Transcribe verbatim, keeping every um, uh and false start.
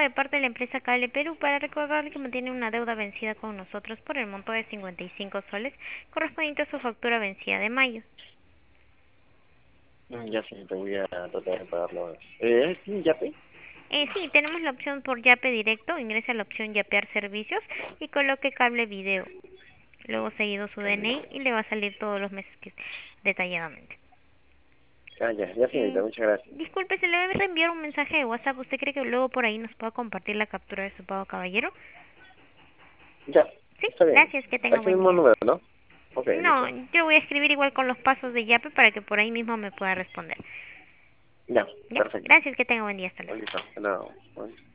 de parte de la empresa Cable Perú para recordarle que mantiene una deuda vencida con nosotros por el monto de cincuenta y cinco soles correspondiente a su factura vencida de mayo. Mm, Ya sí, te voy a tratar de pagarlo. Eh, ¿es sin Yape? Eh, sí, tenemos la opción por Yape directo, ingrese a la opción Yapear servicios y coloque cable video. Luego seguido su D N I y le va a salir todos los meses que, detalladamente. Ah, ya, ya señorita, Eh, muchas gracias. disculpe, se le debe reenviar un mensaje de WhatsApp. ¿Usted cree que luego por ahí nos pueda compartir la captura de su pago, caballero? Ya, Sí, está bien. gracias, que A tenga este buen mismo día. número, ¿no? Ok, No, listo. yo voy a escribir igual con los pasos de Yape para que por ahí mismo me pueda responder. Ya, Ya, perfecto. gracias, que tenga buen día. Hasta luego. Listo, hasta luego. Bueno.